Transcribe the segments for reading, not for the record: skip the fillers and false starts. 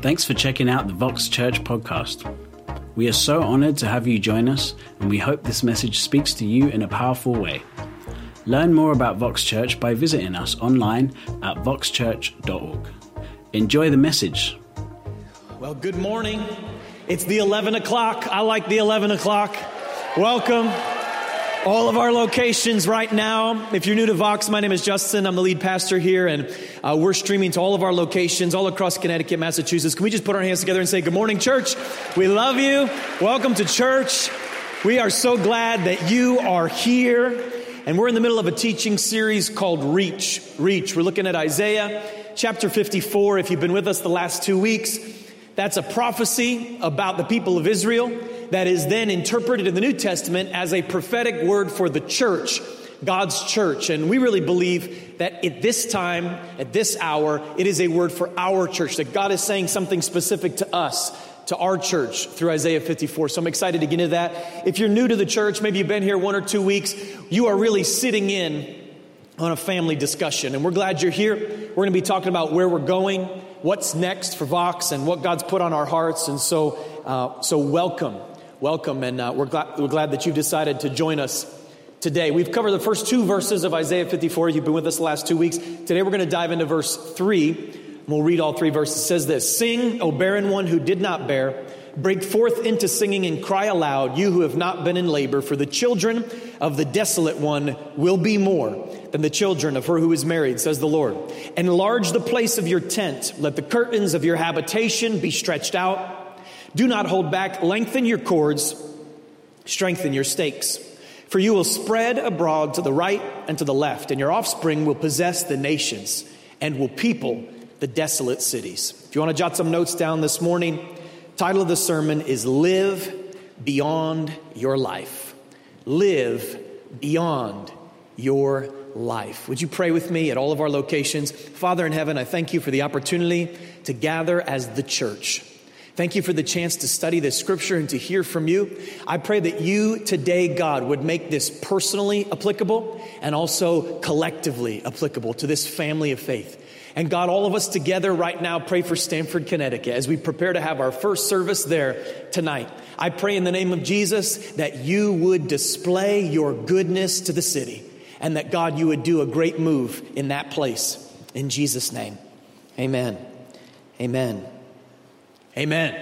Thanks for checking out the Vox Church podcast. We are so honored to have you join us, and we hope this message speaks to you in a powerful way. Learn more about Vox Church by visiting us online at voxchurch.org. Enjoy the message. Well, good morning. It's the 11 o'clock. I like the 11 o'clock. Welcome. All of our locations right now. If you're new to Vox, my name is Justin. I'm the lead pastor here, and we're streaming to all of our locations all across Connecticut, Massachusetts. Can we just put our hands together and say, good morning, church? We love you. Welcome to church. We are so glad that you are here. And we're in the middle of a teaching series called Reach. Reach. We're looking at Isaiah chapter 54. If you've been with us the last 2 weeks, that's a prophecy about the people of Israel that is then interpreted in the New Testament as a prophetic word for the church, God's church. And we really believe that at this time, at this hour, it is a word for our church, that God is saying something specific to us, to our church through Isaiah 54. So I'm excited to get into that. If you're new to the church, maybe you've been here 1 or 2 weeks, you are really sitting in on a family discussion. And we're glad you're here. We're going to be talking about where we're going, what's next for Vox, and what God's put on our hearts. And so welcome. Welcome, and we're glad that you've decided to join us today. We've covered the first 2 verses of Isaiah 54. You've been with us the last 2 weeks. Today we're going to dive into verse 3. And we'll read all 3 verses. It says this: Sing, O barren one who did not bear. Break forth into singing and cry aloud, you who have not been in labor. For the children of the desolate one will be more than the children of her who is married, says the Lord. Enlarge the place of your tent. Let the curtains of your habitation be stretched out. Do not hold back. Lengthen your cords. Strengthen your stakes. For you will spread abroad to the right and to the left, and your offspring will possess the nations and will people the desolate cities. If you want to jot some notes down this morning, title of the sermon is Live Beyond Your Life. Live beyond your life. Would you pray with me at all of our locations? Father in heaven, I thank you for the opportunity to gather as the church. Thank you for the chance to study this scripture and to hear from you. I pray that you today, God, would make this personally applicable and also collectively applicable to this family of faith. And God, all of us together right now pray for Stamford, Connecticut as we prepare to have our first service there tonight. I pray in the name of Jesus that you would display your goodness to the city and that, God, you would do a great move in that place. In Jesus' name, amen. Amen. Amen.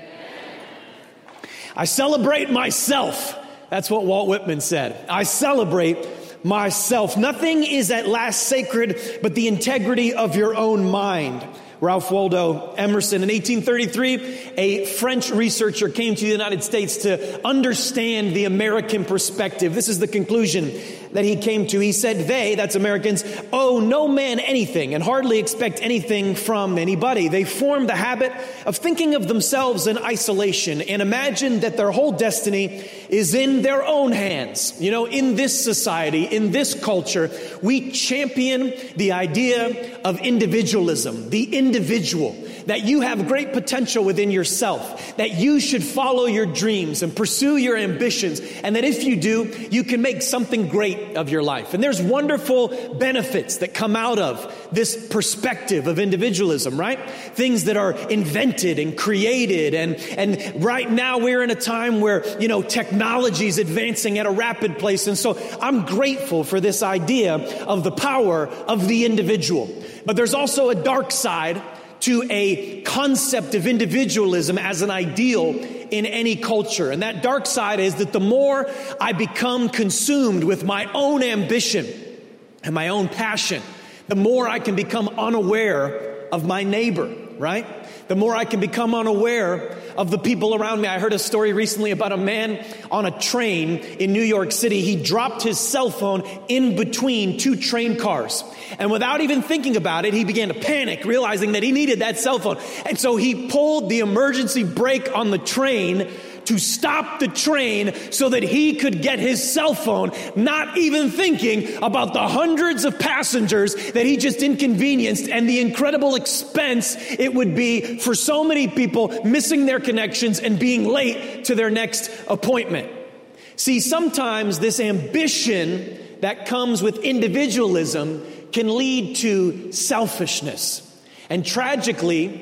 I celebrate myself. That's what Walt Whitman said. I celebrate myself. Nothing is at last sacred but the integrity of your own mind. Ralph Waldo Emerson. In 1833, a French researcher came to the United States to understand the American perspective. This is the conclusion that he came to. He said, they, that's Americans, owe no man anything and hardly expect anything from anybody. They form the habit of thinking of themselves in isolation and imagine that their whole destiny is in their own hands. You know, in this society, in this culture, we champion the idea of individualism, the individual, that you have great potential within yourself, that you should follow your dreams and pursue your ambitions, and that if you do, you can make something great of your life. And there's wonderful benefits that come out of this perspective of individualism, right? Things that are invented and created, and right now we're in a time where, you know, technology is advancing at a rapid pace, and so I'm grateful for this idea of the power of the individual. But there's also a dark side to a concept of individualism as an ideal in any culture. And that dark side is that the more I become consumed with my own ambition and my own passion, the more I can become unaware of my neighbor, right? The more I can become unaware of the people around me. I heard a story recently about a man on a train in New York City. He dropped his cell phone in between 2 train cars. And without even thinking about it, he began to panic, realizing that he needed that cell phone. And so he pulled the emergency brake on the train to stop the train so that he could get his cell phone, not even thinking about the hundreds of passengers that he just inconvenienced and the incredible expense it would be for so many people missing their connections and being late to their next appointment. See, sometimes this ambition that comes with individualism can lead to selfishness. And tragically,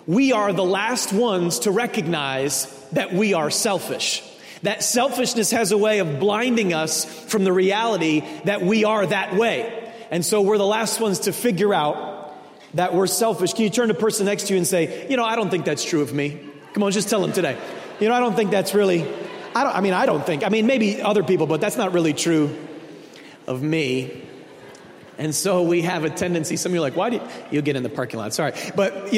we are the last ones to recognize that we are selfish. That selfishness has a way of blinding us from the reality that we are that way. And so we're the last ones to figure out that we're selfish. Can you turn to the person next to you and say, I don't think that's true of me. Come on, just tell them today. I don't think that's really, maybe other people, but that's not really true of me. And so we have a tendency, some of you are like, why do you'll get in the parking lot, sorry. But,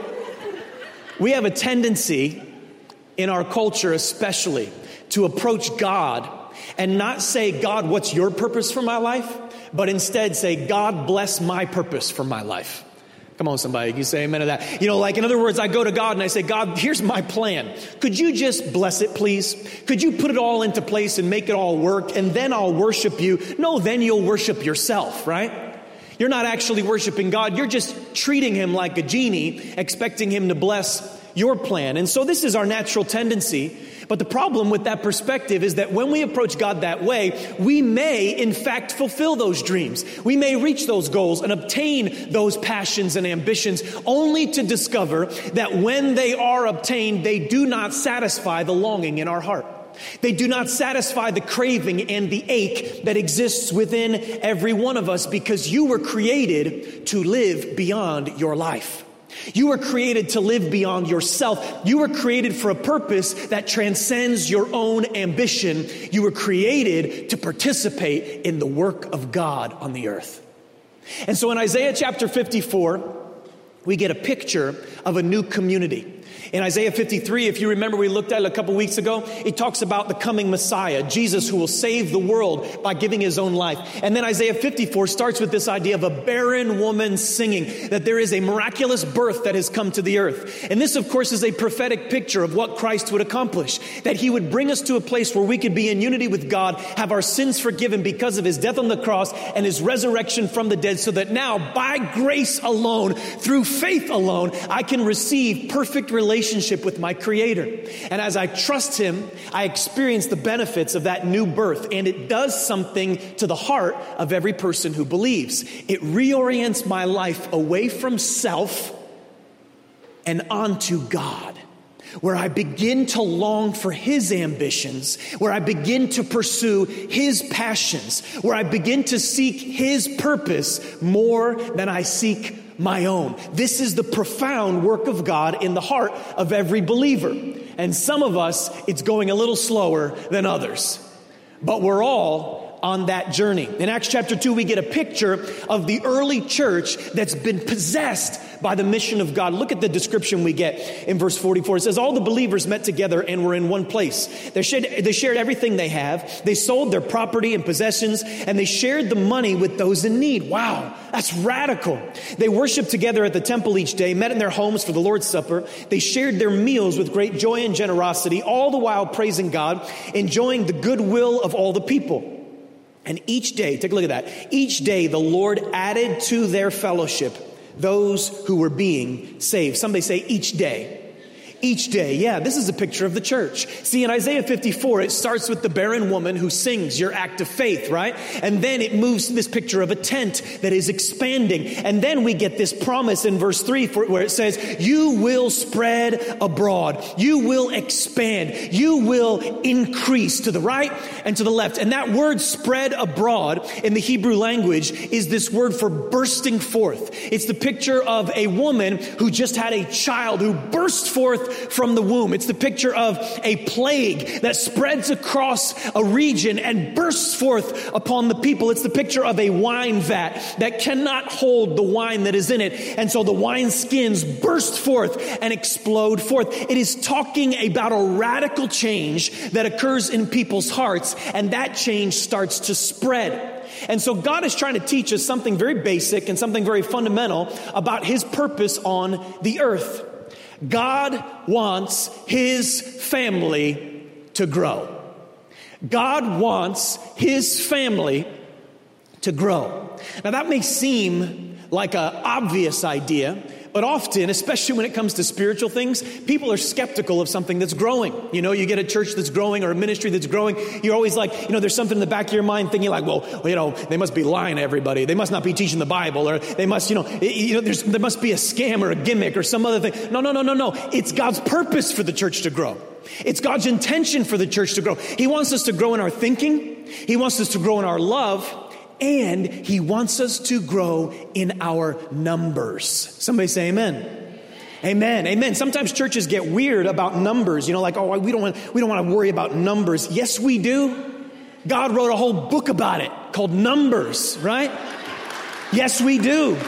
we have a tendency in our culture especially to approach God and not say, God, what's your purpose for my life? But instead say, God, bless my purpose for my life. Come on, somebody, you say amen to that. In other words, I go to God and I say, God, here's my plan. Could you just bless it, please? Could you put it all into place and make it all work? And then I'll worship you. No, then you'll worship yourself, right? You're not actually worshiping God. You're just treating him like a genie, expecting him to bless your plan. And so this is our natural tendency. But the problem with that perspective is that when we approach God that way, we may in fact fulfill those dreams. We may reach those goals and obtain those passions and ambitions, only to discover that when they are obtained, they do not satisfy the longing in our heart. They do not satisfy the craving and the ache that exists within every one of us, because you were created to live beyond your life. You were created to live beyond yourself. You were created for a purpose that transcends your own ambition. You were created to participate in the work of God on the earth. And so in Isaiah chapter 54, we get a picture of a new community. In Isaiah 53, if you remember, we looked at it a couple weeks ago. It talks about the coming Messiah, Jesus, who will save the world by giving his own life. And then Isaiah 54 starts with this idea of a barren woman singing, that there is a miraculous birth that has come to the earth. And this, of course, is a prophetic picture of what Christ would accomplish, that he would bring us to a place where we could be in unity with God, have our sins forgiven because of his death on the cross and his resurrection from the dead, so that now, by grace alone, through faith alone, I can receive perfect relationship with my Creator. And as I trust him, I experience the benefits of that new birth. And it does something to the heart of every person who believes. It reorients my life away from self and onto God, where I begin to long for his ambitions, where I begin to pursue his passions, where I begin to seek his purpose more than I seek my own. This is the profound work of God in the heart of every believer. And some of us, it's going a little slower than others. But we're all on that journey. In Acts chapter 2, we get a picture of the early church that's been possessed by the mission of God. Look at the description we get in verse 44. It says, all the believers met together and were in one place. They shared everything they have. They sold their property and possessions, and they shared the money with those in need. Wow, that's radical. They worshiped together at the temple each day, met in their homes for the Lord's Supper. They shared their meals with great joy and generosity, all the while praising God, enjoying the goodwill of all the people. And each day, take a look at that. Each day the Lord added to their fellowship those who were being saved. Somebody say each day. Each day. Yeah, this is a picture of the church. See, in Isaiah 54, it starts with the barren woman who sings your act of faith, right? And then it moves to this picture of a tent that is expanding. And then we get this promise in verse 3 where it says, you will spread abroad. You will expand. You will increase to the right and to the left. And that word spread abroad in the Hebrew language is this word for bursting forth. It's the picture of a woman who just had a child who burst forth from the womb. It's the picture of a plague that spreads across a region and bursts forth upon the people. It's the picture of a wine vat that cannot hold the wine that is in it. And so the wine skins burst forth and explode forth. It is talking about a radical change that occurs in people's hearts, and that change starts to spread. And so God is trying to teach us something very basic and something very fundamental about his purpose on the earth. God wants his family to grow. God wants his family to grow. Now that may seem like an obvious idea, But often, especially when it comes to spiritual things, people are skeptical of something that's growing. You know, you get a church that's growing or a ministry that's growing. You're always like, there's something in the back of your mind thinking like, well, they must be lying to everybody. They must not be teaching the Bible, or they must, there must be a scam or a gimmick or some other thing. No. It's God's purpose for the church to grow. It's God's intention for the church to grow. He wants us to grow in our thinking. He wants us to grow in our love. And He wants us to grow in our numbers. Somebody say amen. Amen. Sometimes churches get weird about numbers. We don't want to worry about numbers. Yes, we do. God wrote a whole book about it called Numbers, right? Yes, we do.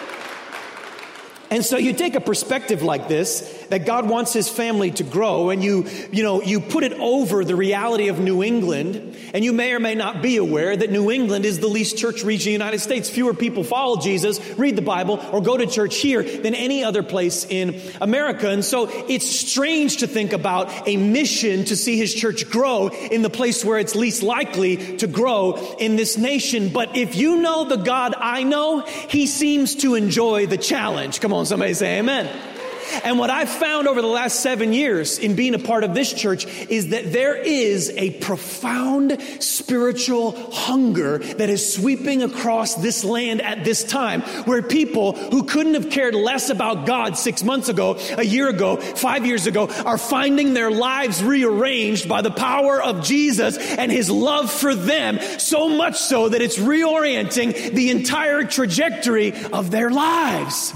And so you take a perspective like this, that God wants His family to grow, and you put it over the reality of New England, and you may or may not be aware that New England is the least church region in the United States. Fewer people follow Jesus, read the Bible, or go to church here than any other place in America. And so it's strange to think about a mission to see His church grow in the place where it's least likely to grow in this nation. But if you know the God I know, He seems to enjoy the challenge. Come on, somebody say amen. And what I've found over the last 7 years in being a part of this church is that there is a profound spiritual hunger that is sweeping across this land at this time, where people who couldn't have cared less about God 6 months ago, a year ago, 5 years ago, are finding their lives rearranged by the power of Jesus and His love for them, so much so that it's reorienting the entire trajectory of their lives.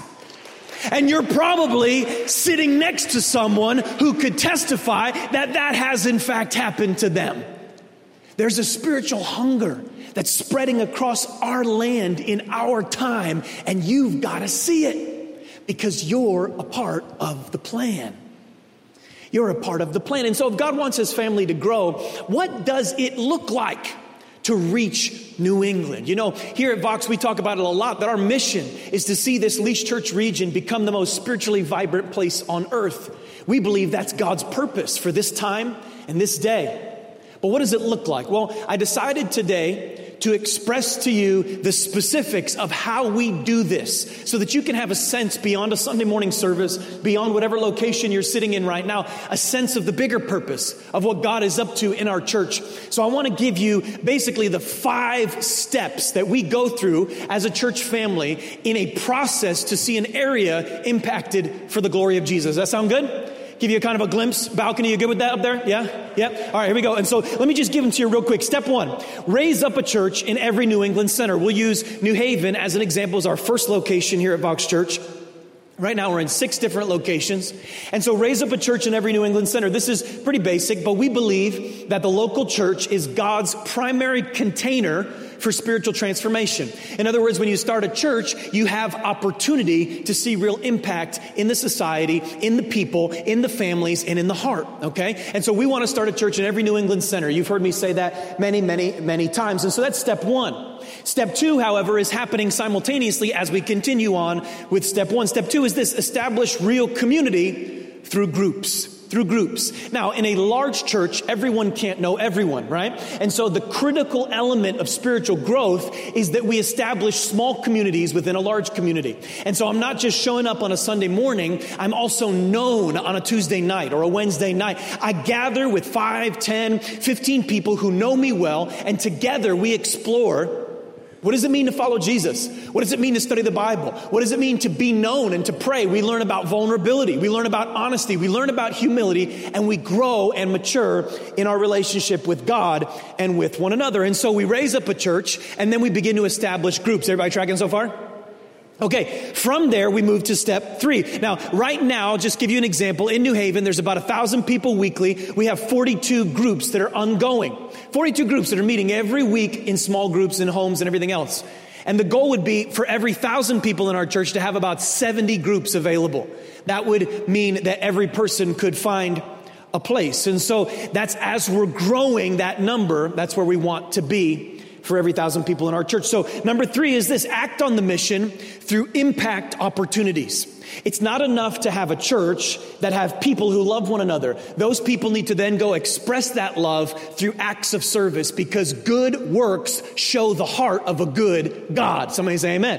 And you're probably sitting next to someone who could testify that has in fact happened to them. There's a spiritual hunger that's spreading across our land in our time, and you've got to see it because you're a part of the plan. You're a part of the plan. And so if God wants His family to grow, what does it look like to reach New England? Here at Vox, we talk about it a lot, that our mission is to see this least church region become the most spiritually vibrant place on earth. We believe that's God's purpose for this time and this day. But what does it look like? Well, I decided today to express to you the specifics of how we do this so that you can have a sense beyond a Sunday morning service, beyond whatever location you're sitting in right now, a sense of the bigger purpose of what God is up to in our church. So I want to give you basically the 5 steps that we go through as a church family in a process to see an area impacted for the glory of Jesus. Does that sound good? Give you a kind of a glimpse. Balcony, you good with that up there? Yeah? Yep. All right, here we go. And so let me just give them to you real quick. Step 1, raise up a church in every New England center. We'll use New Haven as an example as our first location here at Vox Church. Right now we're in 6 different locations. And so raise up a church in every New England center. This is pretty basic, but we believe that the local church is God's primary container for spiritual transformation. In other words, when you start a church, you have opportunity to see real impact in the society, in the people, in the families, and in the heart, okay? And so we want to start a church in every New England center. You've heard me say that many, many, many times. And so that's step 1. Step 2, however, is happening simultaneously as we continue on with step 1. Step 2 is this: establish real community through groups. Now, in a large church, everyone can't know everyone, right? And so the critical element of spiritual growth is that we establish small communities within a large community. And so I'm not just showing up on a Sunday morning, I'm also known on a Tuesday night or a Wednesday night. I gather with 5, 10, 15 people who know me well, and together we explore: what does it mean to follow Jesus? What does it mean to study the Bible? What does it mean to be known and to pray? We learn about vulnerability. We learn about honesty. We learn about humility, and we grow and mature in our relationship with God and with one another. And so we raise up a church, and then we begin to establish groups. Everybody tracking so far? Okay, from there we move to step 3. Now, right now, just give you an example. In New Haven, there's about 1,000 people weekly. We have 42 groups that are ongoing. 42 groups that are meeting every week in small groups, in homes, and everything else. And the goal would be for every 1,000 people in our church to have about 70 groups available. That would mean that every person could find a place. And so that's, as we're growing that number, that's where we want to be for every 1,000 people in our church. So number 3 is this: act on the mission through impact opportunities. It's not enough to have a church that have people who love one another. Those people need to then go express that love through acts of service, because good works show the heart of a good God. Somebody say amen.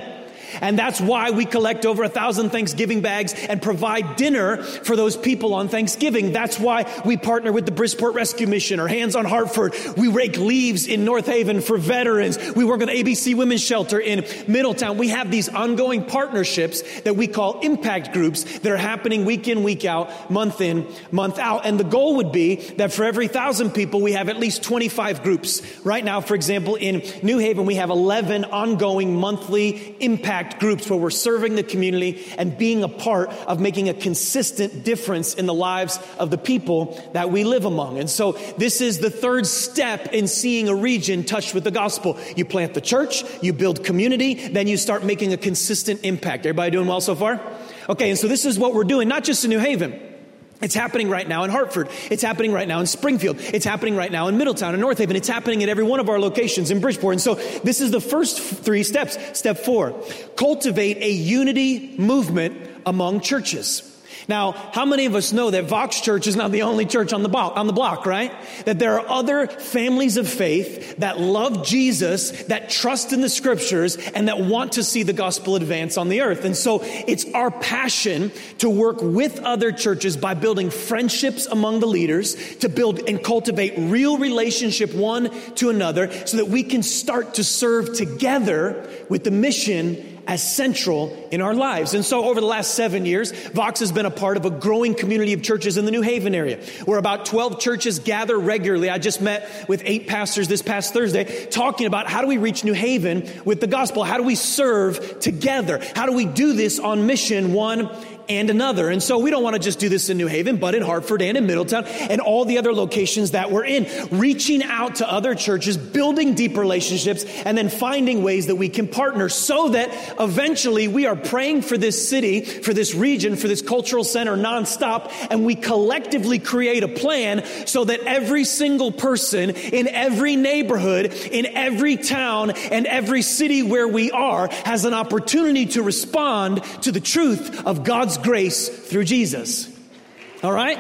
And that's why we collect over 1,000 Thanksgiving bags and provide dinner for those people on Thanksgiving. That's why we partner with the Bridgeport Rescue Mission or Hands on Hartford. We rake leaves in North Haven for veterans. We work with ABC Women's Shelter in Middletown. We have these ongoing partnerships that we call impact groups that are happening week in, week out, month in, month out. And the goal would be that for every 1,000 people, we have at least 25 groups. Right now, for example, in New Haven, we have 11 ongoing monthly impact groups where we're serving the community and being a part of making a consistent difference in the lives of the people that we live among. And so this is the third step in seeing a region touched with the gospel. You plant the church, you build community, then you start making a consistent impact. Everybody doing well so far? Okay, and so this is what we're doing, not just in New Haven. It's happening right now in Hartford. It's happening right now in Springfield. It's happening right now in Middletown and North Haven. It's happening at every one of our locations in Bridgeport. And so this is the first 3 steps. Step 4, cultivate a unity movement among churches. Now, how many of us know that Vox Church is not the only church on the block, right? That there are other families of faith that love Jesus, that trust in the scriptures, and that want to see the gospel advance on the earth. And so it's our passion to work with other churches by building friendships among the leaders, to build and cultivate real relationship one to another so that we can start to serve together with the mission as central in our lives. And so over the last 7 years, Vox has been a part of a growing community of churches in the New Haven area, where about 12 churches gather regularly. I just met with 8 pastors this past Thursday talking about how do we reach New Haven with the gospel? How do we serve together? How do we do this on mission one and another? And so we don't want to just do this in New Haven, but in Hartford and in Middletown and all the other locations that we're in, reaching out to other churches, building deep relationships, and then finding ways that we can partner so that eventually we are praying for this city, for this region, for this cultural center nonstop, and we collectively create a plan so that every single person in every neighborhood, in every town, and every city where we are has an opportunity to respond to the truth of God's grace through Jesus. All right?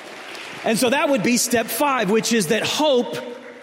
And so that would be step 5, which is that hope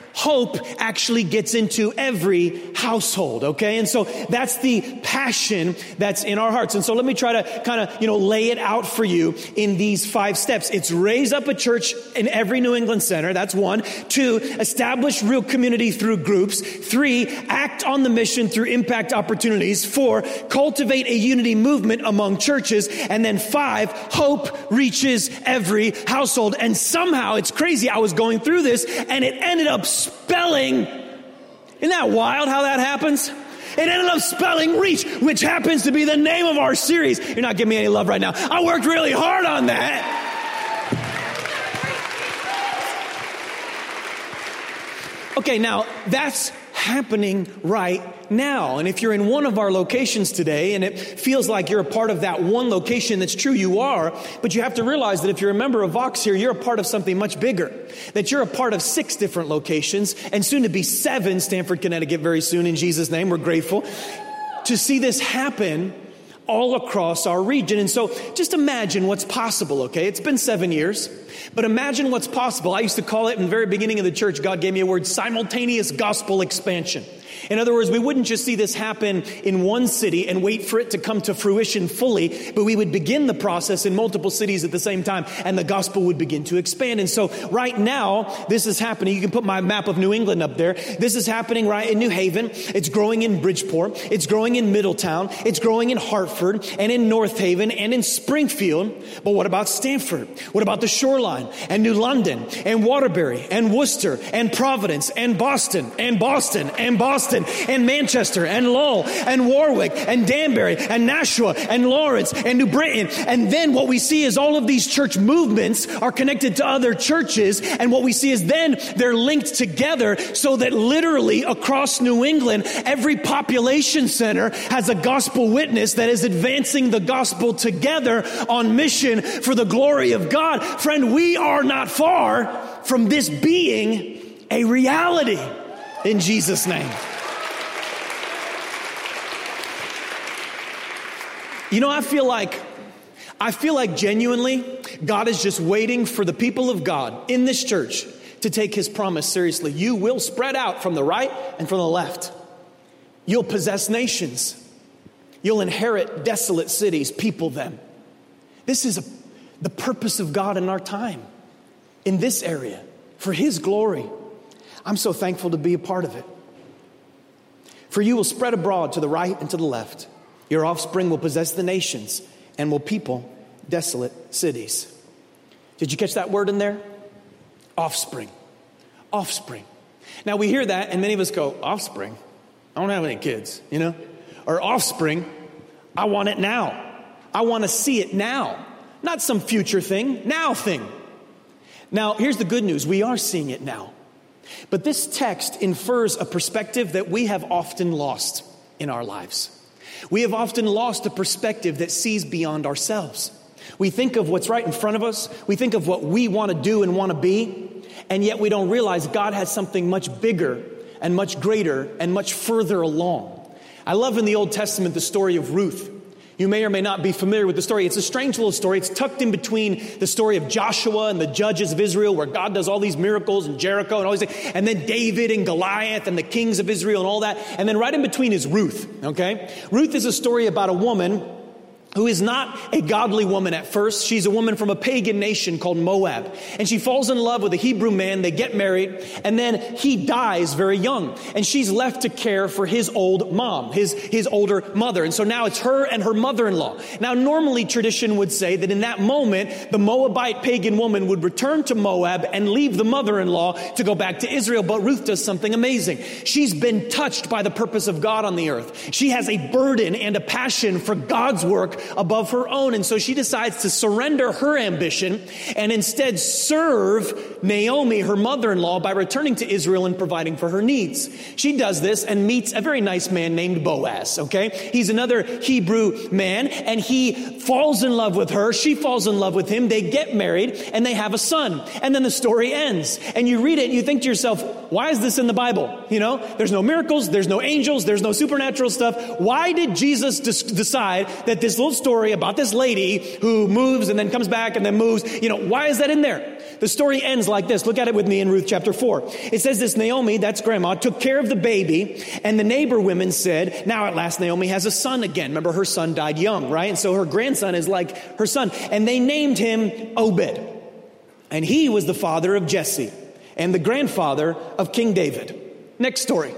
actually gets into every household, okay? And so that's the passion that's in our hearts. And so let me try to kind of, lay it out for you in these 5 steps. It's raise up a church in every New England center. That's 1. 2, establish real community through groups. 3, act on the mission through impact opportunities. 4, cultivate a unity movement among churches. And then 5, hope reaches every household. And somehow, it's crazy, I was going through this and it ended up spelling, isn't that wild how that happens? It ended up spelling reach, which happens to be the name of our series. You're not giving me any love right now. I worked really hard on that. Okay, now that's happening right now. And if you're in one of our locations today and it feels like you're a part of that one location, that's true, you are. But you have to realize that if you're a member of Vox here, you're a part of something much bigger. That you're a part of 6 different locations and soon to be 7, Stamford, Connecticut, very soon in Jesus' name. We're grateful to see this happen all across our region. And so just imagine what's possible, okay? It's been 7 years, but imagine what's possible. I used to call it in the very beginning of the church, God gave me a word, simultaneous gospel expansion. In other words, we wouldn't just see this happen in one city and wait for it to come to fruition fully, but we would begin the process in multiple cities at the same time, and the gospel would begin to expand. And so right now, this is happening. You can put my map of New England up there. This is happening right in New Haven. It's growing in Bridgeport. It's growing in Middletown. It's growing in Hartford and in North Haven and in Springfield. But what about Stamford? What about the Shoreline and New London and Waterbury and Worcester and Providence and Boston and Boston and Boston and Manchester and Lowell and Warwick and Danbury and Nashua and Lawrence and New Britain? And then what we see is all of these church movements are connected to other churches. And what we see is then they're linked together so that literally across New England, every population center has a gospel witness that is advancing the gospel together on mission for the glory of God. Friend, we are not far from this being a reality in Jesus' name. I feel like genuinely God is just waiting for the people of God in this church to take his promise seriously. You will spread out from the right and from the left. You'll possess nations. You'll inherit desolate cities, people them. This is the purpose of God in our time, in this area, for His glory. I'm so thankful to be a part of it. For you will spread abroad to the right and to the left. Your offspring will possess the nations and will people desolate cities. Did you catch that word in there? Offspring. Offspring. Now we hear that and many of us go, offspring? I don't have any kids, Or offspring, I want it now. I want to see it now. Not some future thing, now thing. Now, here's the good news. We are seeing it now. But this text infers a perspective that we have often lost in our lives. We have often lost a perspective that sees beyond ourselves. We think of what's right in front of us. We think of what we want to do and want to be. And yet we don't realize God has something much bigger and much greater and much further along. I love in the Old Testament the story of Ruth. You may or may not be familiar with the story. It's a strange little story. It's tucked in between the story of Joshua and the judges of Israel, where God does all these miracles in Jericho and all these things. And then David and Goliath and the kings of Israel and all that. And then right in between is Ruth, okay? Ruth is a story about a woman who is not a godly woman at first. She's a woman from a pagan nation called Moab. And she falls in love with a Hebrew man. They get married. And then he dies very young. And she's left to care for his old mom, his older mother. And so now it's her and her mother-in-law. Now, normally tradition would say that in that moment, the Moabite pagan woman would return to Moab and leave the mother-in-law to go back to Israel. But Ruth does something amazing. She's been touched by the purpose of God on the earth. She has a burden and a passion for God's work above her own. And so she decides to surrender her ambition and instead serve Naomi, her mother-in-law, by returning to Israel and providing for her needs. She does this and meets a very nice man named Boaz, okay? He's another Hebrew man, and he falls in love with her. She falls in love with him. They get married, and they have a son. And then the story ends. And you read it, and you think to yourself, why is this in the Bible? There's no miracles, there's no angels, there's no supernatural stuff. Why did Jesus decide that this little story about this lady who moves and then comes back and then moves, why is that in there? The story ends like this. Look at it with me in Ruth chapter 4. It says this: Naomi, that's grandma, took care of the baby, and the neighbor women said, now at last Naomi has a son again. Remember, her son died young, right? And so her grandson is like her son. And they named him Obed. And he was the father of Jesse and the grandfather of King David. Next story.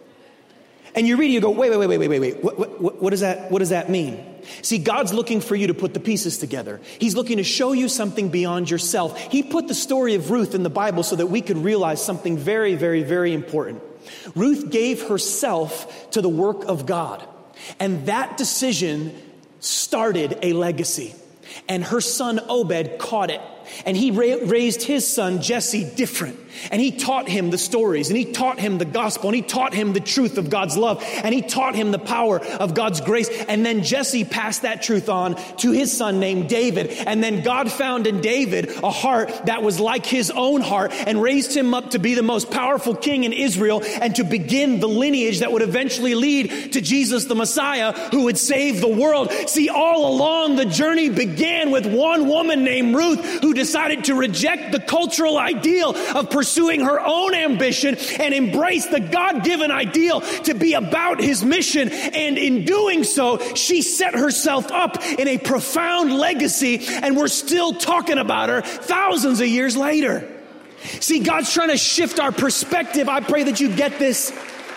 And you read it, you go, wait. What does that mean? See, God's looking for you to put the pieces together. He's looking to show you something beyond yourself. He put the story of Ruth in the Bible so that we could realize something very, very, very important. Ruth gave herself to the work of God. And that decision started a legacy. And her son Obed caught it. And he raised his son Jesse different. And he taught him the stories, and he taught him the gospel, and he taught him the truth of God's love, and he taught him the power of God's grace. And then Jesse passed that truth on to his son named David. And then God found in David a heart that was like his own heart and raised him up to be the most powerful king in Israel and to begin the lineage that would eventually lead to Jesus the Messiah, who would save the world. See, all along the journey began with one woman named Ruth, who decided to reject the cultural ideal of pursuing her own ambition and embrace the God-given ideal to be about his mission. And in doing so, she set herself up in a profound legacy, and we're still talking about her thousands of years later. See, God's trying to shift our perspective. I pray that you get this.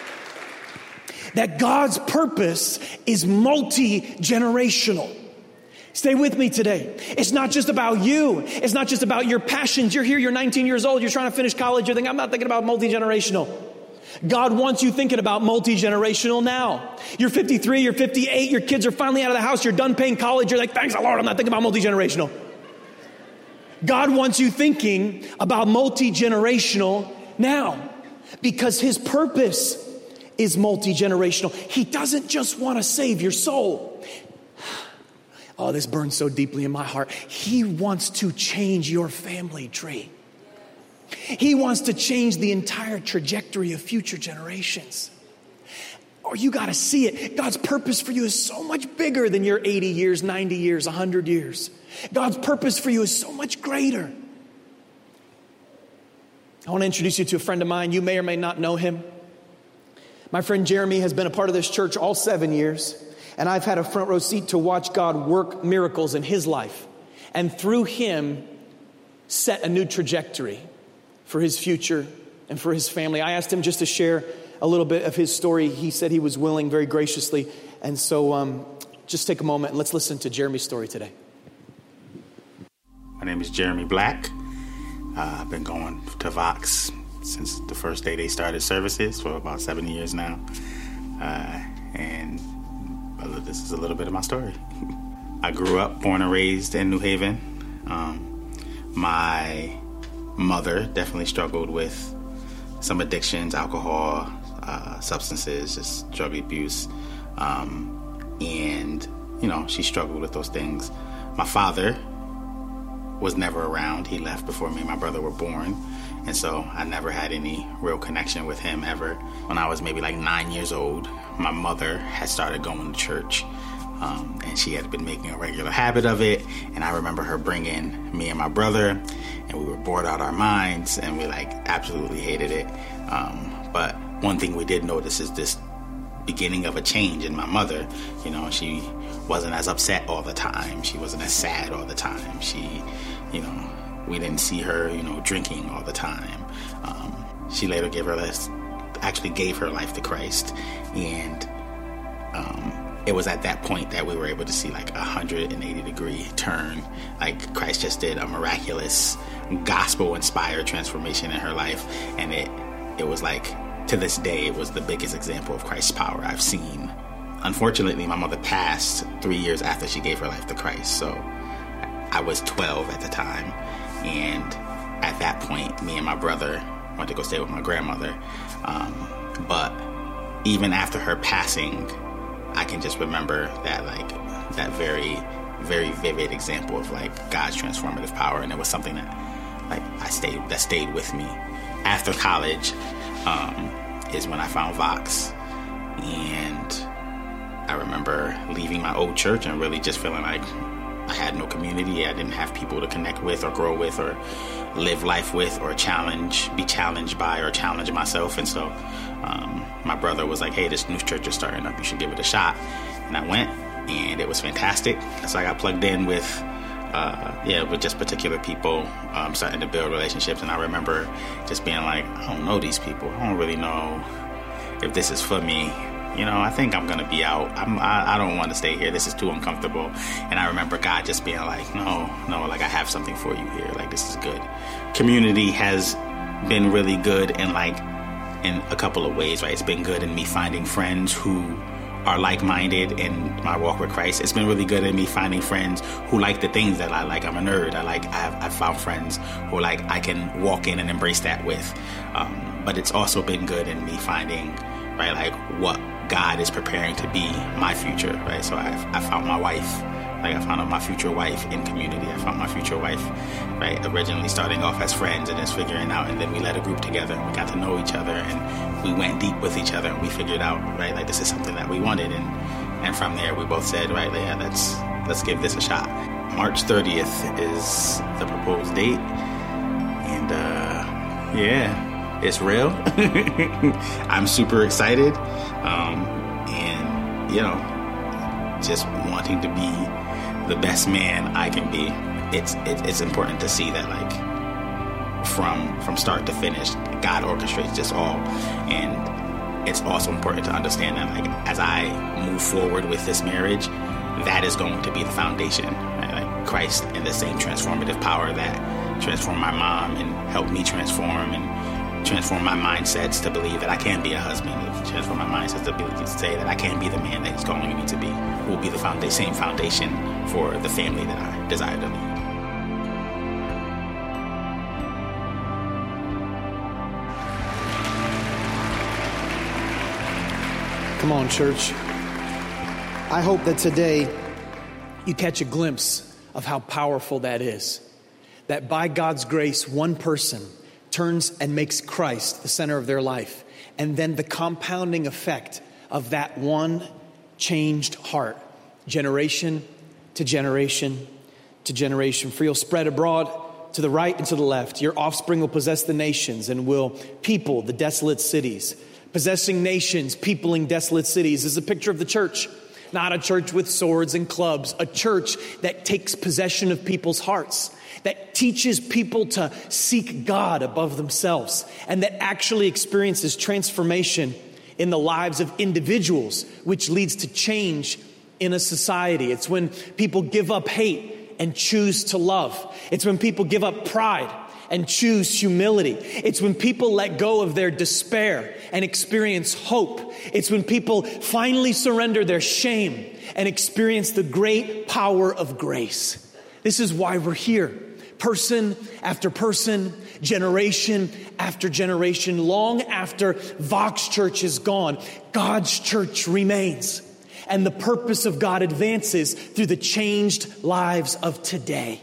That God's purpose is multi-generational. Stay with me today. It's not just about you. It's not just about your passions. You're here, you're 19 years old, you're trying to finish college, you're thinking, I'm not thinking about multi-generational. God wants you thinking about multi-generational now. You're 53, you're 58, your kids are finally out of the house, you're done paying college, you're like, thanks, Lord, I'm not thinking about multi-generational. God wants you thinking about multi-generational now, because his purpose is multi-generational. He doesn't just want to save your soul. Oh, this burns so deeply in my heart. He wants to change your family tree. He wants to change the entire trajectory of future generations. Oh, you got to see it. God's purpose for you is so much bigger than your 80 years, 90 years, 100 years. God's purpose for you is so much greater. I want to introduce you to a friend of mine. You may or may not know him. My friend Jeremy has been a part of this church all 7 years. And I've had a front row seat to watch God work miracles in his life. And through him, set a new trajectory for his future and for his family. I asked him just to share a little bit of his story. He said he was willing very graciously. And so just take a moment and let's listen to Jeremy's story today. My name is Jeremy Black. I've been going to Vox since the first day they started services for about 7 years now. And this is a little bit of my story. I grew up, born and raised in New Haven. My mother definitely struggled with some addictions, alcohol, substances, just drug abuse. And, she struggled with those things. My father was never around. He left before me and my brother were born. And so I never had any real connection with him ever. When I was maybe like 9 years old, my mother had started going to church. And she had been making a regular habit of it. And I remember her bringing me and my brother, and we were bored out our minds, and we absolutely hated it. But one thing we did notice is this beginning of a change in my mother. She wasn't as upset all the time. She wasn't as sad all the time. She, we didn't see her, drinking all the time. She later gave her life to Christ. And it was at that point that we were able to see a 180-degree turn. Christ just did a miraculous gospel-inspired transformation in her life. And it was to this day, it was the biggest example of Christ's power I've seen. Unfortunately, my mother passed 3 years after she gave her life to Christ. So I was 12 at the time. And at that point, me and my brother went to go stay with my grandmother. But even after her passing, I can just remember that very, very vivid example of God's transformative power. And it was something that stayed with me. After college is when I found Vox. And I remember leaving my old church and really just feeling like I had no community. I didn't have people to connect with or grow with or live life with or be challenged by or challenge myself. And so my brother was like, hey, this new church is starting up. You should give it a shot. And I went, and it was fantastic. So I got plugged in with just particular people, starting to build relationships. And I remember just being like, I don't know these people. I don't really know if this is for me. I think I'm going to be out. I don't want to stay here. This is too uncomfortable. And I remember God just being like, no, I have something for you here. This is good. Community has been really good in a couple of ways, right? It's been good in me finding friends who are like-minded in my walk with Christ. It's been really good in me finding friends who like the things that I like. I'm a nerd. I've found friends who I can walk in and embrace that with. But it's also been good in me finding, right, what God is preparing to be my future, right? So I found my wife. I found my future wife in community. I found my future wife, right? Originally starting off as friends and just figuring out, and then we led a group together and we got to know each other and we went deep with each other and we figured out, right, this is something that we wanted. And from there we both said, right, let's give this a shot. March 30th is the proposed date. And it's real. I'm super excited. And, just wanting to be the best man I can be. It's important to see that from start to finish, God orchestrates this all. And it's also important to understand that as I move forward with this marriage, that is going to be the foundation, right? Christ and the same transformative power that transformed my mom and helped me transform my mindsets to believe that I can be a husband, transform my mindsets to say that I can be the man that He's calling me to be, will be the same foundation for the family that I desire to lead. Come on, church. I hope that today you catch a glimpse of how powerful that is. That by God's grace, one person turns and makes Christ the center of their life. And then the compounding effect of that one changed heart, generation to generation to generation. For you'll spread abroad to the right and to the left. Your offspring will possess the nations and will people the desolate cities. Possessing nations, peopling desolate cities is a picture of the church. not a church with swords and clubs, a church that takes possession of people's hearts, that teaches people to seek God above themselves, and that actually experiences transformation in the lives of individuals, which leads to change in a society. It's when people give up hate and choose to love. It's when people give up pride and choose humility. It's when people let go of their despair and experience hope. It's when people finally surrender their shame and experience the great power of grace. This is why we're here. Person after person, generation after generation, long after Vox Church is gone, God's church remains. And the purpose of God advances through the changed lives of today.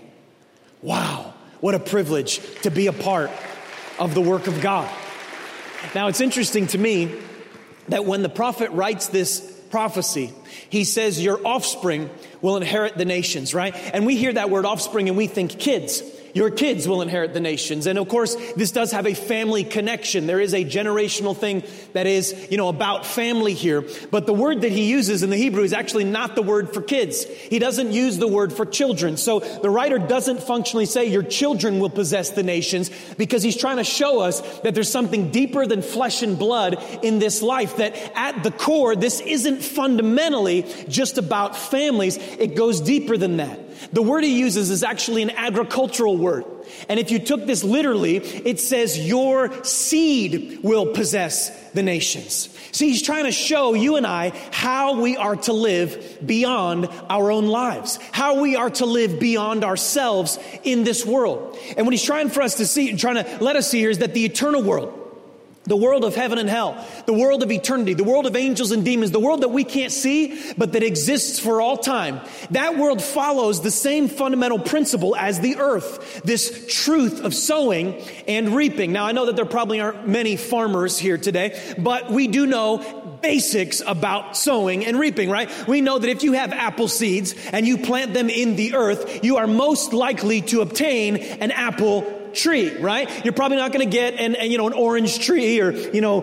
Wow, what a privilege to be a part of the work of God. Now, it's interesting to me that when the prophet writes this prophecy, he says, your offspring will inherit the nations, right? And we hear that word offspring and we think kids. Your kids will inherit the nations. And of course, this does have a family connection. There is a generational thing that is, about family here. But the word that he uses in the Hebrew is actually not the word for kids. He doesn't use the word for children. So the writer doesn't functionally say your children will possess the nations, because he's trying to show us that there's something deeper than flesh and blood in this life, that at the core, this isn't fundamentally just about families. It goes deeper than that. The word he uses is actually an agricultural word. And if you took this literally, it says your seed will possess the nations. See, he's trying to show you and I how we are to live beyond our own lives, how we are to live beyond ourselves in this world. And what he's trying for us to see, trying to let us see here, is that the eternal world, the world of heaven and hell, the world of eternity, the world of angels and demons, the world that we can't see, but that exists for all time. That world follows the same fundamental principle as the earth, this truth of sowing and reaping. Now, I know that there probably aren't many farmers here today, but we do know basics about sowing and reaping, right? We know that if you have apple seeds and you plant them in the earth, you are most likely to obtain an apple tree, right? You're probably not going to get an orange tree or,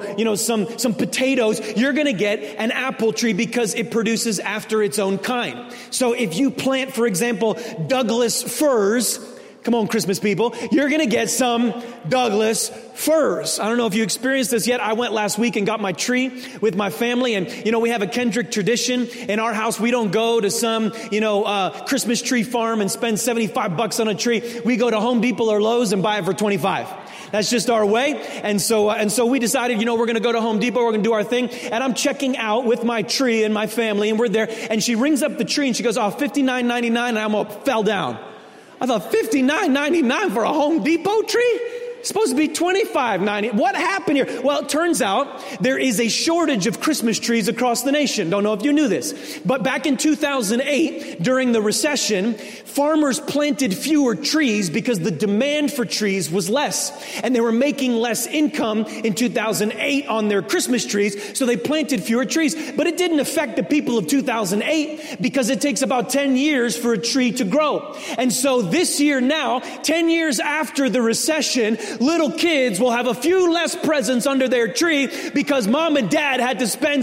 some potatoes. You're going to get an apple tree because it produces after its own kind. So if you plant, for example, Douglas firs, come on, Christmas people, you're going to get some Douglas firs. I don't know if you experienced this yet. I went last week and got my tree with my family. And, we have a Kendrick tradition in our house. We don't go to some, Christmas tree farm and spend $75 on a tree. We go to Home Depot or Lowe's and buy it for $25. That's just our way. And so we decided, we're going to go to Home Depot. We're going to do our thing. And I'm checking out with my tree and my family, and we're there. And she rings up the tree and she goes, $59.99. And I almost fell down. I thought, $59.99 for a Home Depot tree? It's supposed to be $25.90. What happened here? Well, it turns out there is a shortage of Christmas trees across the nation. Don't know if you knew this. But back in 2008, during the recession, farmers planted fewer trees because the demand for trees was less. And they were making less income in 2008 on their Christmas trees, so they planted fewer trees. But it didn't affect the people of 2008 because it takes about 10 years for a tree to grow. And so this year now, 10 years after the recession, little kids will have a few less presents under their tree because mom and dad had to spend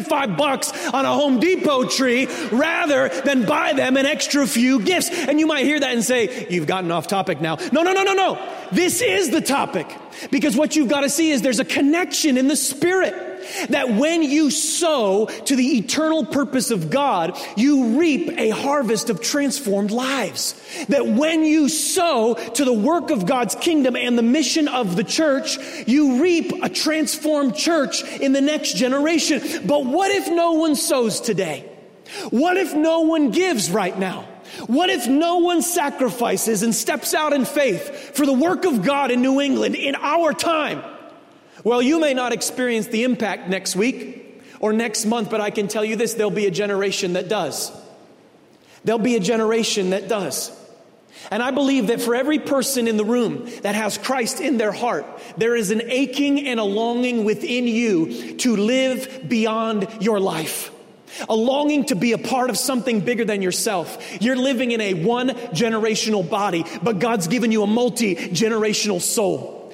$75 on a Home Depot tree rather than buy them an extra few gifts. And you might hear that and say, you've gotten off topic now. No. This is the topic, because what you've got to see is there's a connection in the spirit. That when you sow to the eternal purpose of God, you reap a harvest of transformed lives. That when you sow to the work of God's kingdom and the mission of the church, you reap a transformed church in the next generation. But what if no one sows today? What if no one gives right now? What if no one sacrifices and steps out in faith for the work of God in New England in our time? Well, you may not experience the impact next week or next month, but I can tell you this, there'll be a generation that does. There'll be a generation that does. And I believe that for every person in the room that has Christ in their heart, there is an aching and a longing within you to live beyond your life. A longing to be a part of something bigger than yourself. You're living in a one-generational body, but God's given you a multi-generational soul.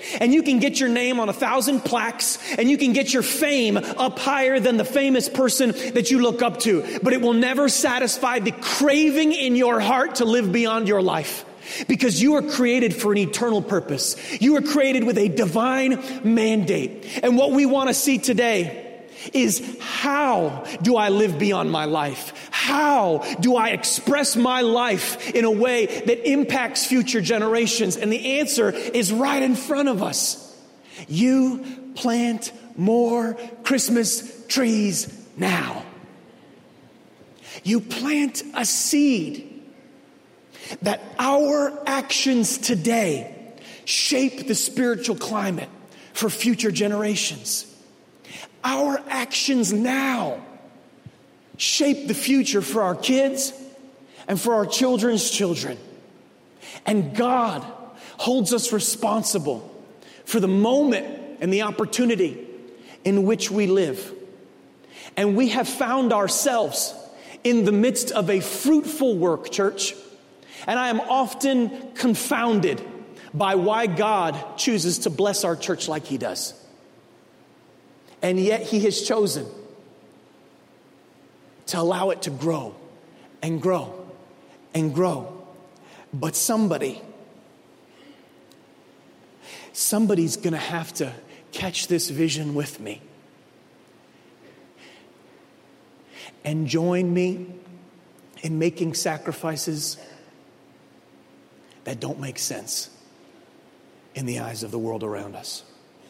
And you can get your name on 1,000 plaques, and you can get your fame up higher than the famous person that you look up to. But it will never satisfy the craving in your heart to live beyond your life. Because you are created for an eternal purpose. You are created with a divine mandate. And what we want to see today is, how do I live beyond my life? How do I express my life in a way that impacts future generations? And the answer is right in front of us. You plant more Christmas trees now. You plant a seed that our actions today shape the spiritual climate for future generations. Our actions now shape the future for our kids and for our children's children. And God holds us responsible for the moment and the opportunity in which we live. And we have found ourselves in the midst of a fruitful work, church. And I am often confounded by why God chooses to bless our church like He does. And yet He has chosen to allow it to grow and grow and grow. But somebody's going to have to catch this vision with me and join me in making sacrifices that don't make sense in the eyes of the world around us.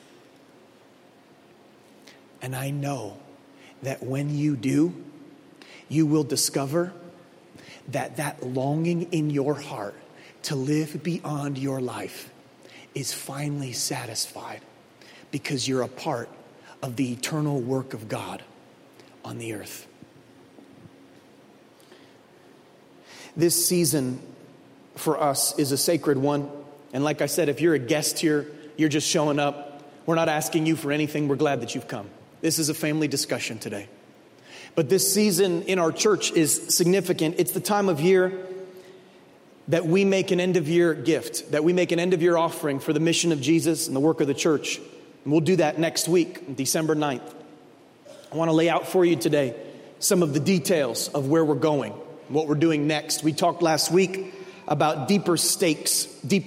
And I know that when you do, you will discover that that longing in your heart to live beyond your life is finally satisfied, because you're a part of the eternal work of God on the earth. This season for us is a sacred one. And like I said, if you're a guest here, you're just showing up. We're not asking you for anything. We're glad that you've come. This is a family discussion today. But this season in our church is significant. It's the time of year that we make an end-of-year gift, that we make an end-of-year offering for the mission of Jesus and the work of the church. And we'll do that next week, December 9th. I want to lay out for you today some of the details of where we're going, what we're doing next. We talked last week about deeper stakes,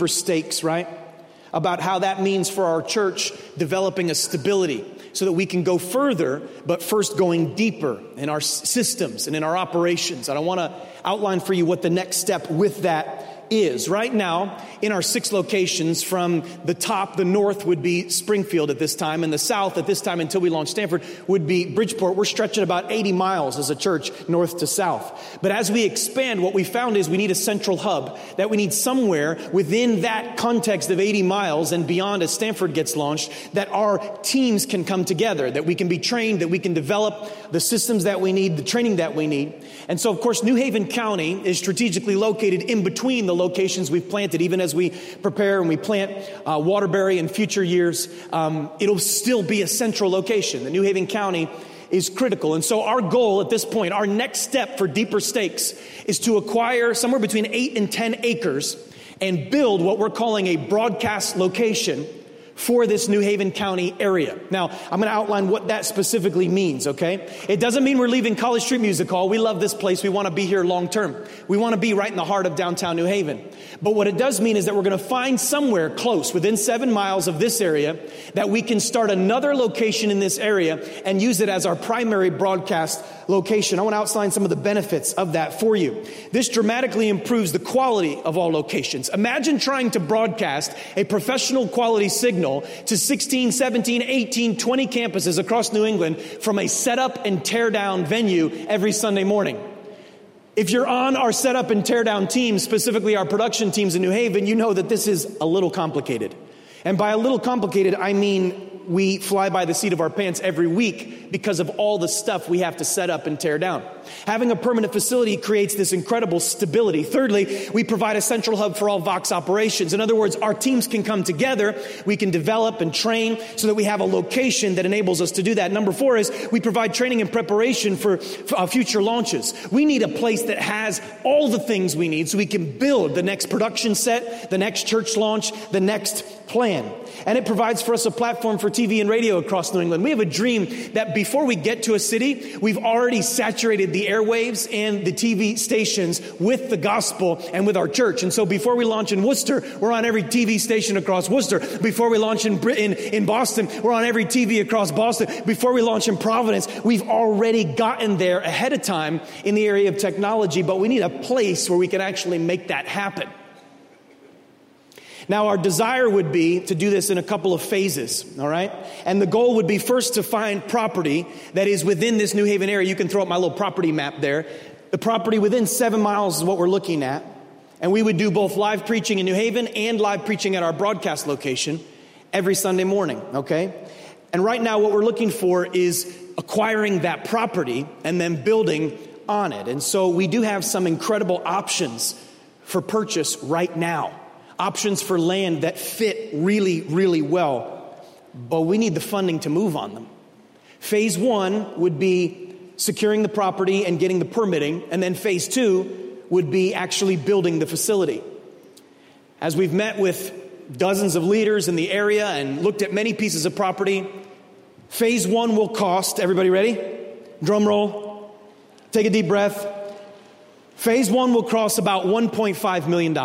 right? About how that means for our church developing a stability so that we can go further, but first going deeper in our systems and in our operations. And I want to outline for you what the next step with that is. Right now, in our 6 locations, from the top, the north would be Springfield at this time, and the south at this time until we launch Stanford would be Bridgeport. We're stretching about 80 miles as a church, north to south. But as we expand, what we found is we need a central hub, that we need somewhere within that context of 80 miles and beyond as Stanford gets launched, that our teams can come together, that we can be trained, that we can develop the systems that we need, the training that we need. And so, of course, New Haven County is strategically located in between the locations we've planted. Even as we prepare and we plant Waterbury in future years, it'll still be a central location. The New Haven County is critical. And so our goal at this point, our next step for deeper stakes, is to acquire somewhere between 8 and 10 acres and build what we're calling a broadcast location for this New Haven County area. Now, I'm going to outline what that specifically means, okay? It doesn't mean we're leaving College Street Music Hall. We love this place. We want to be here long term. We want to be right in the heart of downtown New Haven. But what it does mean is that we're going to find somewhere close, within 7 miles of this area, that we can start another location in this area and use it as our primary broadcast location. I want to outline some of the benefits of that for you. This dramatically improves the quality of all locations. Imagine trying to broadcast a professional quality signal to 16, 17, 18, 20 campuses across New England from a setup and tear down venue every Sunday morning. If you're on our setup and tear down team, specifically our production teams in New Haven, you know that this is a little complicated. And by a little complicated, I mean we fly by the seat of our pants every week because of all the stuff we have to set up and tear down. Having a permanent facility creates this incredible stability. Thirdly, we provide a central hub for all Vox operations. In other words, our teams can come together. We can develop and train so that we have a location that enables us to do that. Number 4 is we provide training and preparation for future launches. We need a place that has all the things we need so we can build the next production set, the next church launch, the next plan. And it provides for us a platform for TV and radio across New England. We have a dream that before we get to a city, we've already saturated the airwaves and the TV stations with the gospel and with our church. And so before we launch in Worcester, we're on every TV station across Worcester. Before we launch in Boston, we're on every TV across Boston. Before we launch in Providence, we've already gotten there ahead of time in the area of technology, but we need a place where we can actually make that happen. Now, our desire would be to do this in a couple of phases, all right? And the goal would be first to find property that is within this New Haven area. You can throw up my little property map there. The property within 7 miles is what we're looking at. And we would do both live preaching in New Haven and live preaching at our broadcast location every Sunday morning, okay? And right now what we're looking for is acquiring that property and then building on it. And so we do have some incredible options for purchase right now. Options for land that fit really, really well, but we need the funding to move on them. Phase 1 would be securing the property and getting the permitting, and then phase 2 would be actually building the facility. As we've met with dozens of leaders in the area and looked at many pieces of property, phase 1 will cost, everybody ready? Drum roll, take a deep breath. Phase 1 will cost about $1.5 million.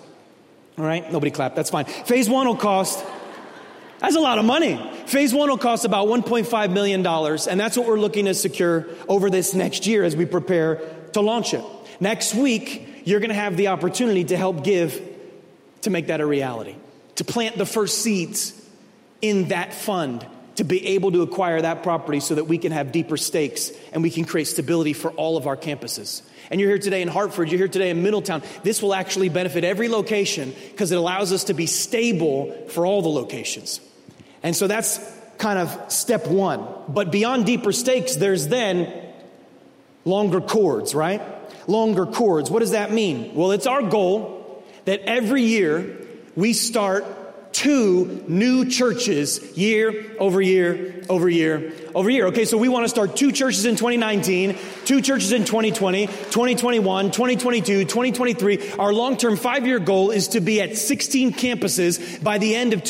All right, nobody clapped, that's fine. Phase 1 will cost, that's a lot of money. Phase 1 will cost about $1.5 million, and that's what we're looking to secure over this next year as we prepare to launch it. Next week, you're going to have the opportunity to help give to make that a reality, to plant the first seeds in that fund, to be able to acquire that property so that we can have deeper stakes and we can create stability for all of our campuses. And you're here today in Hartford, you're here today in Middletown. This will actually benefit every location because it allows us to be stable for all the locations. And so that's kind of step 1. But beyond deeper stakes, there's then longer cords, right? Longer cords. What does that mean? Well, it's our goal that every year we start 2 new churches year over year over year over year. Okay, so we want to start 2 churches in 2019, 2 churches in 2020, 2021, 2022, 2023. Our long-term 5-year goal is to be at 16 campuses by the end of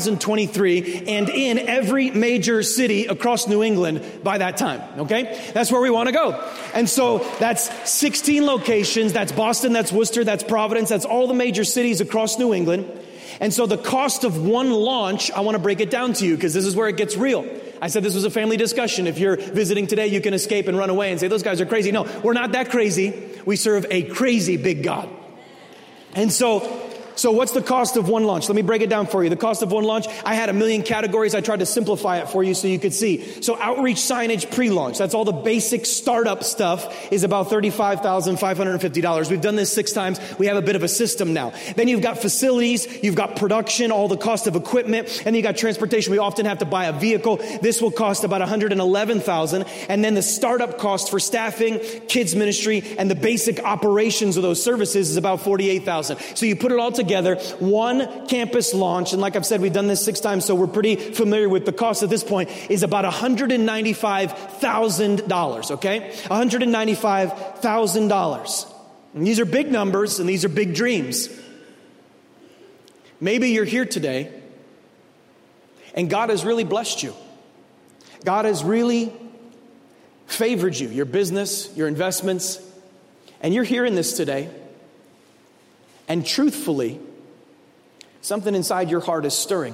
2023 and in every major city across New England by that time. Okay, that's where we want to go. And so that's 16 locations. That's Boston, that's Worcester, that's Providence, that's all the major cities across New England. And so the cost of one launch, I want to break it down to you because this is where it gets real. I said this was a family discussion. If you're visiting today, you can escape and run away and say, those guys are crazy. No, we're not that crazy. We serve a crazy big God. And so what's the cost of one launch? Let me break it down for you. The cost of one launch, I had a million categories. I tried to simplify it for you so you could see. So outreach, signage, pre-launch. That's all the basic startup stuff is about $35,550. We've done this 6 times. We have a bit of a system now. Then you've got facilities. You've got production, all the cost of equipment. And you got transportation. We often have to buy a vehicle. This will cost about $111,000. And then the startup cost for staffing, kids ministry, and the basic operations of those services is about $48,000. So you put it all together, one campus launch, and like I've said, we've done this 6 times, so we're pretty familiar with the cost at this point, is about $195,000, okay? $195,000. And these are big numbers, and these are big dreams. Maybe you're here today, and God has really blessed you. God has really favored you, your business, your investments, and you're hearing this today. And truthfully, something inside your heart is stirring.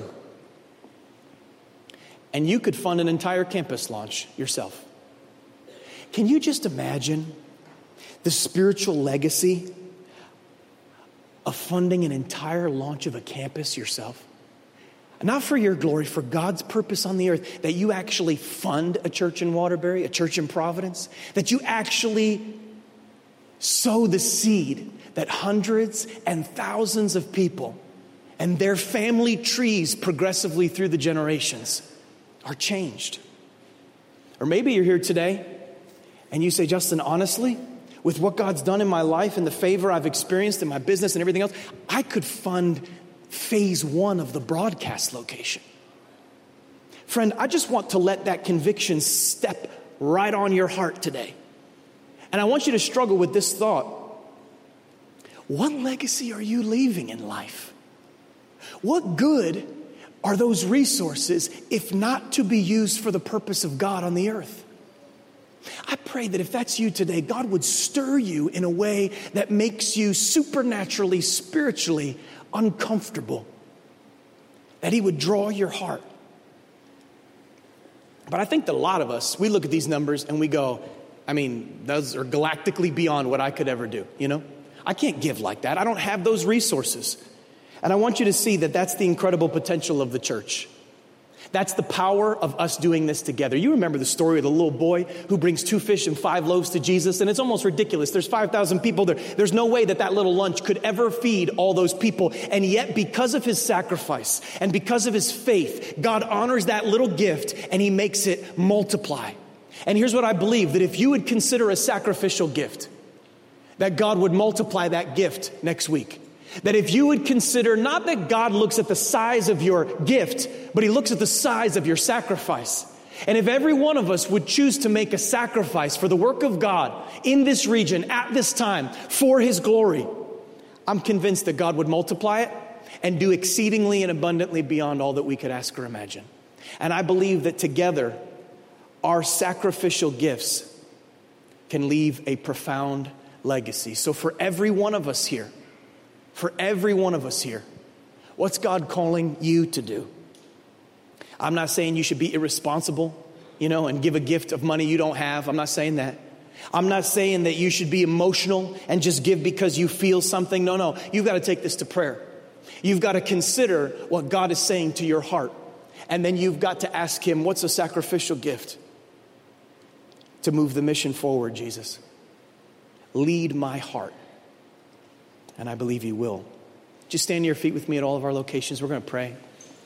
And you could fund an entire campus launch yourself. Can you just imagine the spiritual legacy of funding an entire launch of a campus yourself? Not for your glory, for God's purpose on the earth, that you actually fund a church in Waterbury, a church in Providence, that you actually sow the seed that hundreds and thousands of people and their family trees progressively through the generations are changed. Or maybe you're here today And you say, Justin, honestly, with what God's done in my life and the favor I've experienced in my business and everything else, I could fund phase 1 of the broadcast location. Friend, I just want to let that conviction step right on your heart today. And I want you to struggle with this thought. What legacy are you leaving in life? What good are those resources if not to be used for the purpose of God on the earth? I pray that if that's you today, God would stir you in a way that makes you supernaturally, spiritually uncomfortable. That He would draw your heart. But I think that a lot of us, we look at these numbers and we go, I mean, those are galactically beyond what I could ever do, you know? I can't give like that. I don't have those resources. And I want you to see that that's the incredible potential of the church. That's the power of us doing this together. You remember the story of the little boy who brings 2 fish and 5 loaves to Jesus, and it's almost ridiculous. There's 5,000 people there. There's no way that little lunch could ever feed all those people. And yet, because of His sacrifice and because of His faith, God honors that little gift and He makes it multiply. And here's what I believe, that if you would consider a sacrificial gift, that God would multiply that gift next week. That if you would consider, not that God looks at the size of your gift, but He looks at the size of your sacrifice. And if every one of us would choose to make a sacrifice for the work of God in this region at this time for His glory, I'm convinced that God would multiply it and do exceedingly and abundantly beyond all that we could ask or imagine. And I believe that together, our sacrificial gifts can leave a profound legacy. So for every one of us here, what's God calling you to do? I'm not saying you should be irresponsible, and give a gift of money you don't have. I'm not saying that. I'm not saying that you should be emotional and just give because you feel something. No. You've got to take this to prayer. You've got to consider what God is saying to your heart. And then you've got to ask Him, what's a sacrificial gift to move the mission forward, Jesus? Lead my heart. And I believe He will. Just stand to your feet with me at all of our locations. We're going to pray.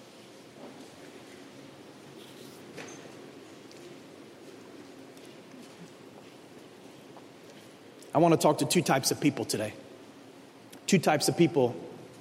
I want to talk to 2 types of people today. 2 types of people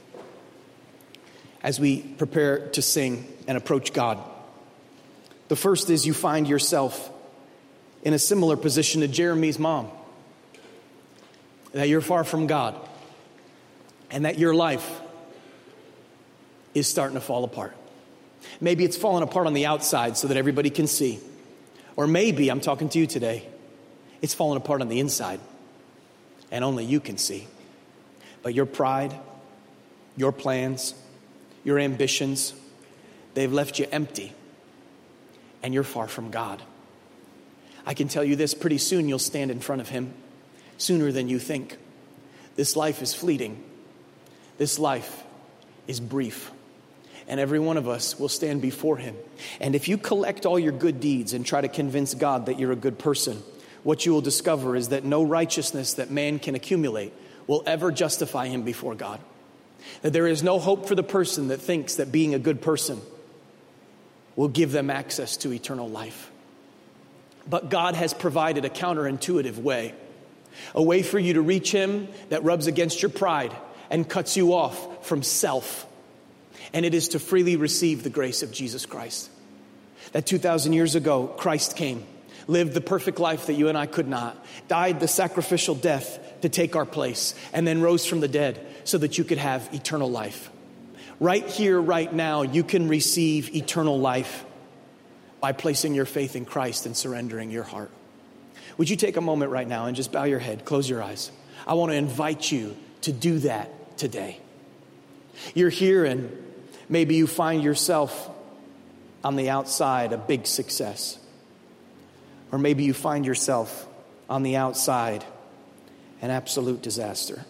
as we prepare to sing and approach God. The first is you find yourself in a similar position to Jeremy's mom. That you're far from God. And that your life is starting to fall apart. Maybe it's falling apart on the outside so that everybody can see. Or maybe, I'm talking to you today, it's falling apart on the inside. And only you can see. But your pride, your plans, your ambitions, they've left you empty. And you're far from God. I can tell you this, pretty soon you'll stand in front of Him. Sooner than you think. This life is fleeting. This life is brief. And every one of us will stand before Him. And if you collect all your good deeds and try to convince God that you're a good person, what you will discover is that no righteousness that man can accumulate will ever justify him before God. That there is no hope for the person that thinks that being a good person will give them access to eternal life. But God has provided a counterintuitive way. A way for you to reach Him that rubs against your pride and cuts you off from self. And it is to freely receive the grace of Jesus Christ. That 2,000 years ago, Christ came, lived the perfect life that you and I could not, died the sacrificial death to take our place, and then rose from the dead so that you could have eternal life. Right here, right now, you can receive eternal life by placing your faith in Christ and surrendering your heart. Would you take a moment right now and just bow your head, close your eyes? I want to invite you to do that today. You're here and maybe you find yourself on the outside a big success. Or maybe you find yourself on the outside an absolute disaster.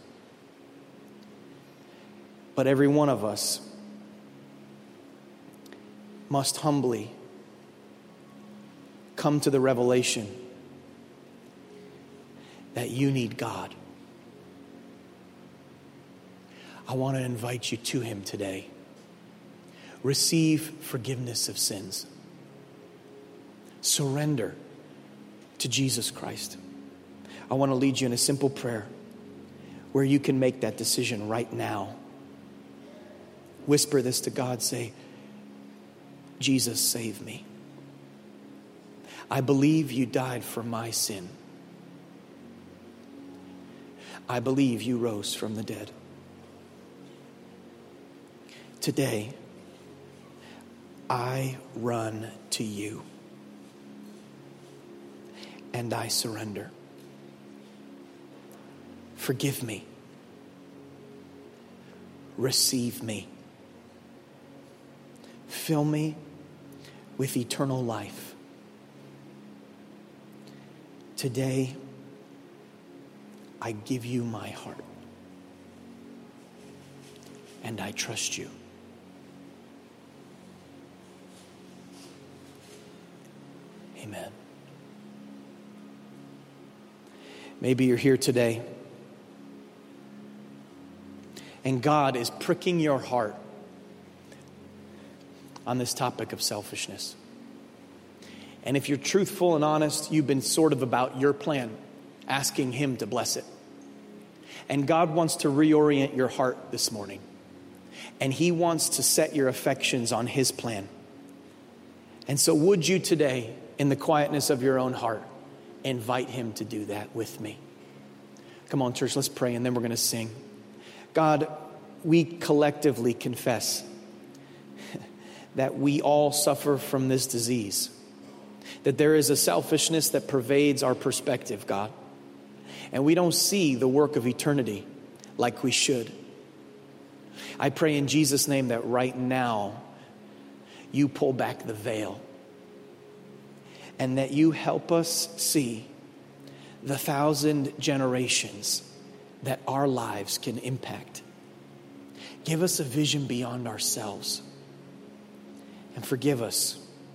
But every one of us must humbly come to the revelation that you need God. I want to invite you to Him today. Receive forgiveness of sins. Surrender to Jesus Christ, I want to lead you in a simple prayer where you can make that decision right now. Whisper this to God. Say, Jesus, save me. I believe you died for my sin. I believe you rose from the dead. Today, I run to you and I surrender. Forgive me. Receive me. Fill me with eternal life. Today, I give you my heart and I trust you. Amen. Maybe you're here today and God is pricking your heart on this topic of selfishness. And if you're truthful and honest, you've been sort of about your plan, asking Him to bless it. And God wants to reorient your heart this morning. And He wants to set your affections on His plan. And so would you today, in the quietness of your own heart, invite Him to do that with me? Come on, church, let's pray and then we're going to sing. God, we collectively confess that we all suffer from this disease. That there is a selfishness that pervades our perspective, God. And we don't see the work of eternity like we should. I pray in Jesus' name that right now you pull back the veil and that you help us see the 1,000 generations that our lives can impact. Give us a vision beyond ourselves and forgive us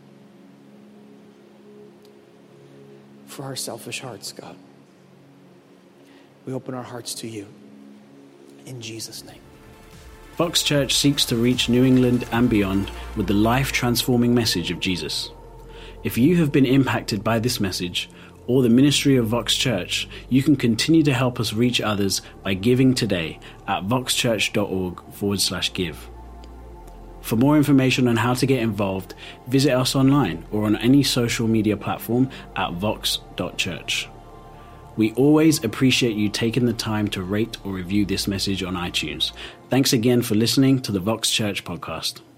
for our selfish hearts, God. We open our hearts to you in Jesus' name. Vox Church seeks to reach New England and beyond with the life-transforming message of Jesus. If you have been impacted by this message or the ministry of Vox Church, you can continue to help us reach others by giving today at voxchurch.org/give. For more information on how to get involved, visit us online or on any social media platform at vox.church. We always appreciate you taking the time to rate or review this message on iTunes. Thanks again for listening to the Vox Church podcast.